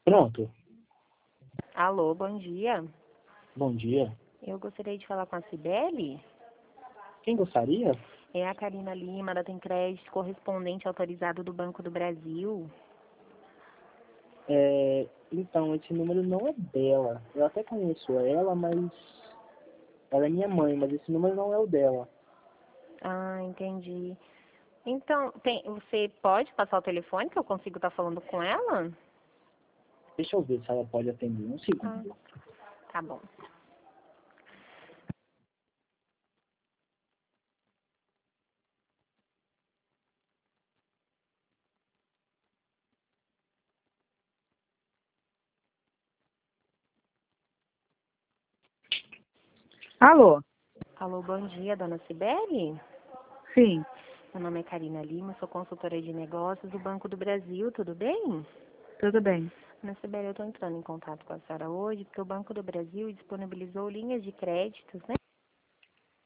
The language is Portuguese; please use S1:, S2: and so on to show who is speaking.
S1: Pronto.
S2: Alô, bom dia.
S1: Bom dia.
S2: Eu gostaria de falar com a Cibele.
S1: Quem gostaria?
S2: É a Karina Lima, da Tem Crédito, correspondente autorizado do Banco do Brasil.
S1: Então, esse número não é dela. Eu até conheço ela, mas ela é minha mãe, mas esse número não é o dela.
S2: Ah, entendi. Então, você pode passar o telefone que eu consigo estar falando com ela?
S1: Deixa eu ver se ela pode atender. Um
S2: Ah,
S1: segundo.
S2: tá bom.
S3: Alô?
S2: Alô, bom dia, dona Cibele?
S3: Sim,
S2: Meu nome é Karina Lima, sou consultora de negócios do Banco do Brasil, tudo bem?
S3: tudo bem.
S2: Dona Cibele, eu estou entrando em contato com a senhora hoje porque o Banco do Brasil disponibilizou linhas de créditos, né?